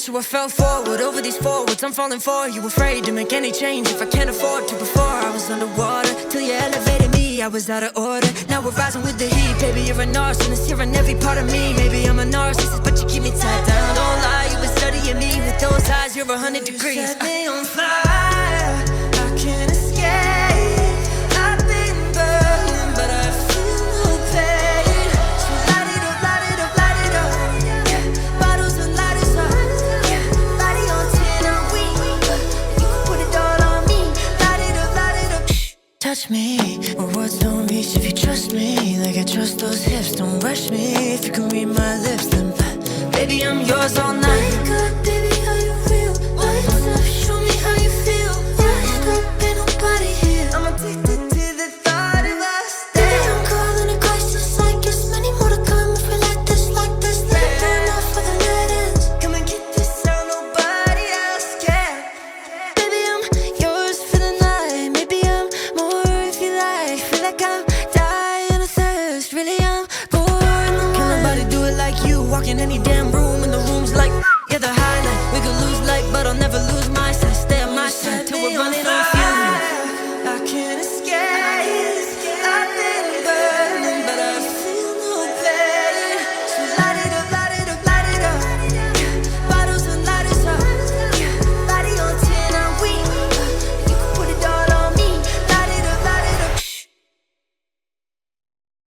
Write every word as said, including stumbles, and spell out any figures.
met you, I fell forward over these forwards. I'm falling for you, afraid to make any change if I can't afford to. Before I was underwater, till you elevated me, I was out of order. Now we're rising with the heat, baby, you're a narcissist. You're in every part of me, maybe I'm a narcissist, but you keep me tied down. Don't lie, you've been studying me with those eyes, you're a hundred degrees. You set me on fire, I can't escape. I've been burning, but I feel no pain. So light it up, light it up, light it up, yeah. Bottles and lighters up, yeah. Body on ten, I'm weak, but you can put it all on me. Light it up, light it up. Shh, touch me, my words don't reach if you trust me. Like I trust those hips, don't rush me. If you can read my lips, then baby, I'm yours all night. Wake up, baby, how you feel? Lights up, show me how you feel. Wake up, ain't nobody here. I'm addicted to the thought of us. Baby, I'm calling a crisis like this. Many more to come if we like this, like this. Let it burn off for the night ends. Come and get this sound, nobody else can. Baby, I'm yours for the night. Maybe I'm more if you like. Feel like I'm dying of thirst. Really, I'm bored. Can nobody do it like you? Walk in any damn room and the room's like, yeah, the highlight. We could lose light, but I'll never